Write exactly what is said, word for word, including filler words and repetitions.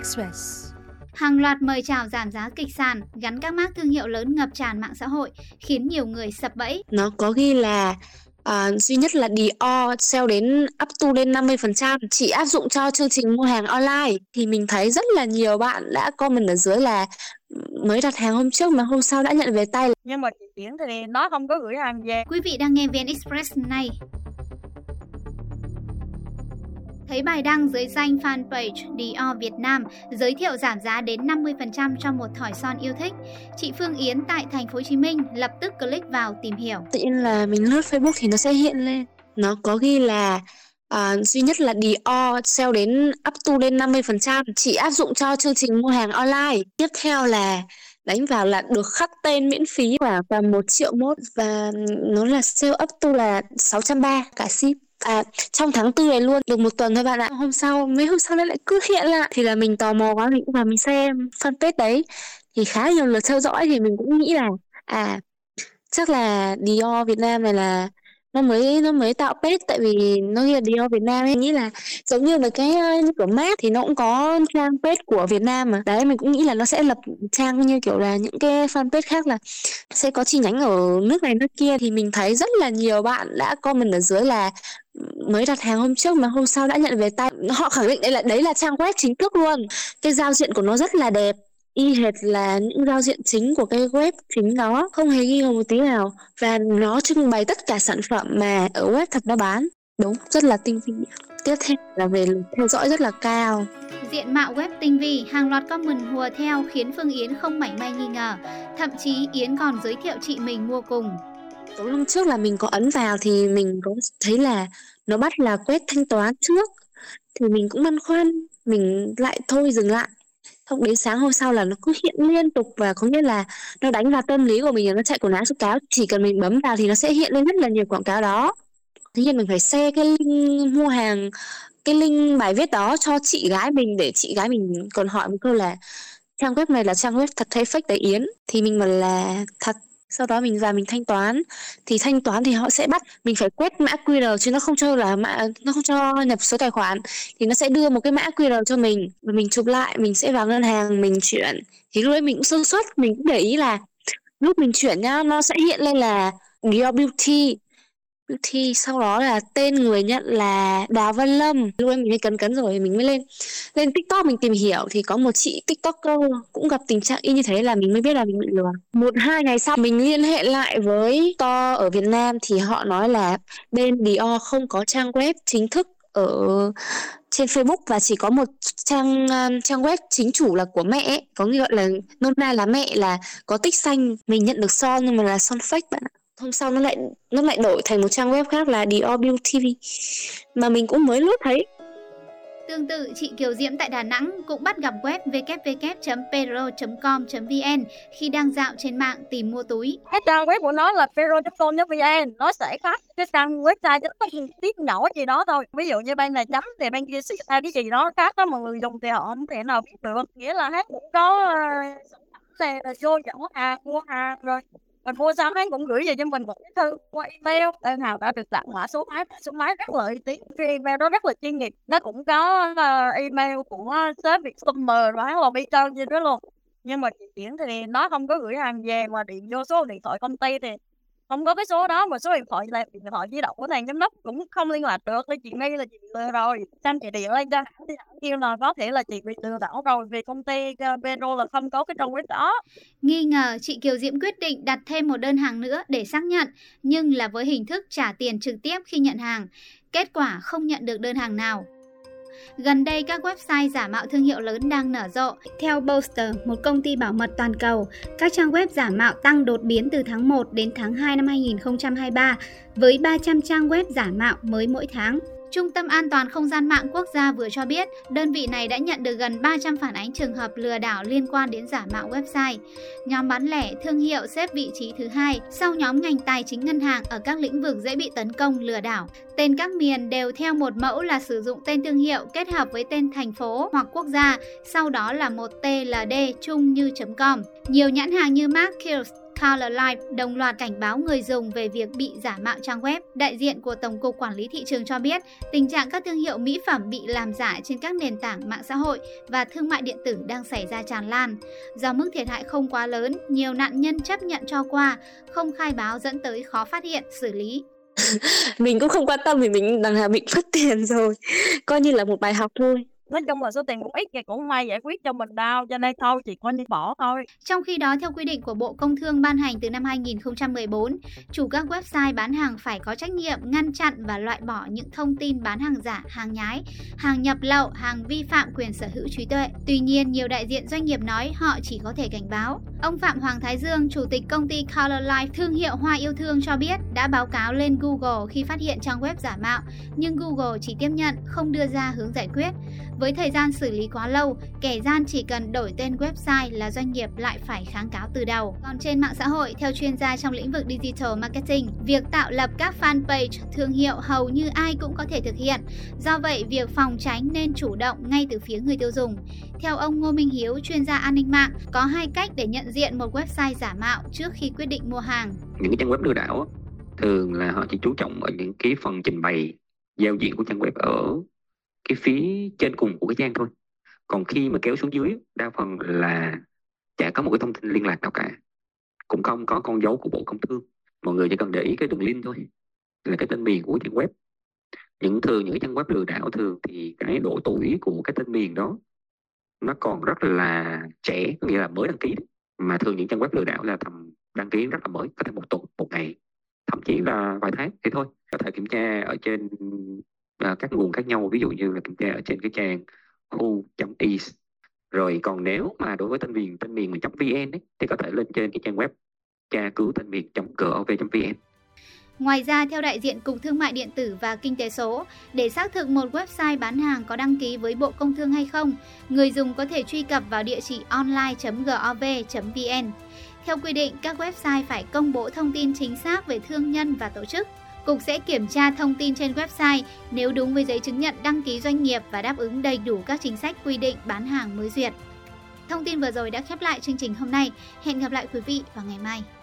Express. Hàng loạt mời chào giảm giá kịch sàn gắn các mác thương hiệu lớn ngập tràn mạng xã hội khiến nhiều người sập bẫy. Nó có ghi là uh, duy nhất là Dior sale đến up to lên năm mươi phần trăm, chỉ áp dụng cho chương trình mua hàng online. Thì mình thấy rất là nhiều bạn đã comment ở dưới là mới đặt hàng hôm trước mà hôm sau đã nhận về tay. Nhưng mà chị Chuyển thì nó không có gửi hàng về. Quý vị đang nghe vê en Express này. Thấy bài đăng dưới danh fanpage Dior Việt Nam giới thiệu giảm giá đến năm mươi phần trăm cho một thỏi son yêu thích, chị Phương Yến tại thành phố Hồ Chí Minh lập tức click vào tìm hiểu. Tự nhiên là mình lướt Facebook thì nó sẽ hiện lên. Nó có ghi là uh, duy nhất là Dior sale đến up to lên năm mươi phần trăm, chỉ áp dụng cho chương trình mua hàng online. Tiếp theo là đánh vào là được khắc tên miễn phí và, và một triệu mốt, và nó là sale up to là sáu trăm ba mươi cả ship. À, trong tháng tư này luôn, được một tuần thôi bạn ạ. Hôm sau, mấy hôm sau nó lại cứ hiện lại. Thì là mình tò mò quá, mình cũng vào mình xem fanpage đấy. Thì khá nhiều lượt theo dõi thì mình cũng nghĩ là À, chắc là Dior Việt Nam này là nó mới nó mới tạo page, tại vì nó ghi là Dior Việt Nam ấy. Nghĩ là giống như là cái như kiểu mát thì nó cũng có trang page của Việt Nam mà. Đấy, mình cũng nghĩ là nó sẽ lập trang như kiểu là những cái fanpage khác là sẽ có chi nhánh ở nước này nước kia. Thì mình thấy rất là nhiều bạn đã comment ở dưới là mới đặt hàng hôm trước mà hôm sau đã nhận về tay. Họ khẳng định đây là đấy là trang web chính thức luôn. Cái giao diện của nó rất là đẹp, y hệt là những giao diện chính của cái web chính đó, không hề nghi ngờ một tí nào. Và nó trưng bày tất cả sản phẩm mà ở web thật nó bán. Đúng, rất là tinh vi. Tiếp theo là về lượt theo dõi rất là cao. Diện mạo web tinh vi, hàng loạt comment hùa theo khiến Phương Yến không mảy may nghi ngờ. Thậm chí Yến còn giới thiệu chị mình mua cùng. Tối hôm trước là mình có ấn vào thì mình có thấy là nó bắt là quét thanh toán trước. Thì mình cũng băn khoăn, mình lại thôi dừng lại. Xong đến sáng hôm sau là nó cứ hiện liên tục, và có nghĩa là nó đánh vào tâm lý của mình, nó chạy quảng cáo quảng cáo. Chỉ cần mình bấm vào thì nó sẽ hiện lên rất là nhiều quảng cáo đó. Tuy nhiên mình phải share cái link mua hàng, cái link bài viết đó cho chị gái mình, để chị gái mình còn hỏi một câu là trang web này là trang web thật hay fake đấy Yến. Thì mình bảo là thật. Sau đó mình vào mình thanh toán. Thì thanh toán thì họ sẽ bắt mình phải quét mã quy rờ, chứ nó không cho là mã, nó không cho nhập số tài khoản. Thì nó sẽ đưa một cái mã quy rờ cho mình, và mình chụp lại, mình sẽ vào ngân hàng mình chuyển. Thì lúc đấy mình cũng sơ suất, mình cũng để ý là lúc mình chuyển nhá, nó sẽ hiện lên là Dior Beauty Beauty, sau đó là tên người nhận là Đào Văn Lâm. Lúc ấy mình mới cấn cấn rồi mình mới lên lên TikTok mình tìm hiểu, thì có một chị TikToker cũng gặp tình trạng y như thế, là mình mới biết là mình bị lừa. Một hai ngày sau mình liên hệ lại với store ở Việt Nam thì họ nói là bên Dior không có trang web chính thức ở trên Facebook, và chỉ có một trang um, trang web chính chủ là của mẹ ấy. Có nghĩa là nôm na là mẹ là có tích xanh. Mình nhận được son nhưng mà là son fake bạn ạ. Hôm sau nó lại nó lại đổi thành một trang web khác là Dior Beauty, mà mình cũng mới lướt thấy. Tương tự, chị Kiều Diễm tại Đà Nẵng cũng bắt gặp web w w w chấm pero chấm com chấm v n khi đang dạo trên mạng tìm mua túi. Cái trang web của nó là pero chấm com chấm v n, nó sẽ khác cái trang website cho nó tiết nhỏ gì đó thôi. Ví dụ như bên này chấm thì bên kia xịt cái gì đó khác đó, mọi người dùng thì họ không thể nào biết được. Nghĩa là hết cũng có xe là vô chỗ hàng mua hàng rồi. Mình mua xong hắn cũng gửi về cho mình một cái thư qua email, đơn hàng đã được tặng mã số máy, số máy rất là uy tín. Cái email đó rất là chuyên nghiệp, nó cũng có uh, email của sếp Vietcustomer và hắn là bi trơn trên đó luôn. Nhưng mà chị Chuyển thì nó không có gửi hàng về, mà điện vô số điện thoại công ty thì không có cái số đó, mà số điện thoại là điện thoại di động của thằng giám đốc cũng không liên lạc được. Nên chị nghi là chị bị lừa rồi. Xong chị điện lên cho hãng thì hãng kêu là có thể là chị bị lừa đảo rồi, vì công ty uh, Pero là không có cái trang web đó. Nghi ngờ, chị Kiều Diễm quyết định đặt thêm một đơn hàng nữa để xác nhận, nhưng là với hình thức trả tiền trực tiếp khi nhận hàng. Kết quả không nhận được đơn hàng nào. Gần đây, các website giả mạo thương hiệu lớn đang nở rộ. Theo Boster, một công ty bảo mật toàn cầu, các trang web giả mạo tăng đột biến từ tháng một đến tháng hai năm hai nghìn không trăm hai mươi ba, với ba trăm trang web giả mạo mới mỗi tháng. Trung tâm An toàn Không gian mạng quốc gia vừa cho biết, đơn vị này đã nhận được gần ba trăm phản ánh trường hợp lừa đảo liên quan đến giả mạo website. Nhóm bán lẻ thương hiệu xếp vị trí thứ hai sau nhóm ngành tài chính ngân hàng ở các lĩnh vực dễ bị tấn công lừa đảo. Tên các miền đều theo một mẫu là sử dụng tên thương hiệu kết hợp với tên thành phố hoặc quốc gia, sau đó là một tê lờ đê chung như .com. Nhiều nhãn hàng như Mark Kills, Color Life đồng loạt cảnh báo người dùng về việc bị giả mạo trang web. Đại diện của Tổng cục Quản lý Thị trường cho biết, tình trạng các thương hiệu mỹ phẩm bị làm giả trên các nền tảng mạng xã hội và thương mại điện tử đang xảy ra tràn lan. Do mức thiệt hại không quá lớn, nhiều nạn nhân chấp nhận cho qua, không khai báo dẫn tới khó phát hiện, xử lý. Mình cũng không quan tâm vì mình đằng nào bị mất tiền rồi. Coi như là một bài học thôi. Nói chung là số tiền cũng ít thì cũng không ai giải quyết cho mình đâu, cho nên thôi chỉ có đi bỏ thôi. Trong khi đó, theo quy định của Bộ Công Thương ban hành từ năm hai nghìn không trăm mười bốn, chủ các website bán hàng phải có trách nhiệm ngăn chặn và loại bỏ những thông tin bán hàng giả, hàng nhái, hàng nhập lậu, hàng vi phạm quyền sở hữu trí tuệ. Tuy nhiên, nhiều đại diện doanh nghiệp nói họ chỉ có thể cảnh báo. Ông Phạm Hoàng Thái Dương, chủ tịch công ty Color Life, thương hiệu hoa yêu thương cho biết đã báo cáo lên Google khi phát hiện trang web giả mạo, nhưng Google chỉ tiếp nhận, không đưa ra hướng giải quyết. Với thời gian xử lý quá lâu, kẻ gian chỉ cần đổi tên website là doanh nghiệp lại phải kháng cáo từ đầu. Còn trên mạng xã hội, theo chuyên gia trong lĩnh vực digital marketing, việc tạo lập các fanpage thương hiệu hầu như ai cũng có thể thực hiện. Do vậy, việc phòng tránh nên chủ động ngay từ phía người tiêu dùng. Theo ông Ngô Minh Hiếu, chuyên gia an ninh mạng, có hai cách để nhận diện một website giả mạo trước khi quyết định mua hàng. Những cái trang web lừa đảo thường là họ chỉ chú trọng ở những cái phần trình bày giao diện của trang web ở cái phía trên cùng của cái trang thôi. Còn khi mà kéo xuống dưới, đa phần là chả có một cái thông tin liên lạc nào cả, cũng không có con dấu của Bộ Công Thương. Mọi người chỉ cần để ý cái đường link thôi, là cái tên miền của trang web. Những thường những cái trang web lừa đảo thường thì cái độ tuổi của cái tên miền đó nó còn rất là trẻ, có nghĩa là mới đăng ký. Mà thường những trang web lừa đảo là tầm đăng ký rất là mới, có thể một tuần, một ngày, thậm chí là vài tháng thì thôi. Có thể kiểm tra ở trên uh, các nguồn khác nhau, ví dụ như là kiểm tra ở trên cái trang who chấm is. Rồi còn nếu mà đối với tên miền tên miền chấm vn ấy, thì có thể lên trên cái trang web tra cứu tên miền chấm gov chấm vn. Ngoài ra, theo đại diện Cục Thương mại Điện tử và Kinh tế số, để xác thực một website bán hàng có đăng ký với Bộ Công Thương hay không, người dùng có thể truy cập vào địa chỉ online chấm gov chấm vn. Theo quy định, các website phải công bố thông tin chính xác về thương nhân và tổ chức. Cục sẽ kiểm tra thông tin trên website nếu đúng với giấy chứng nhận đăng ký doanh nghiệp và đáp ứng đầy đủ các chính sách quy định bán hàng mới duyệt. Thông tin vừa rồi đã khép lại chương trình hôm nay. Hẹn gặp lại quý vị vào ngày mai.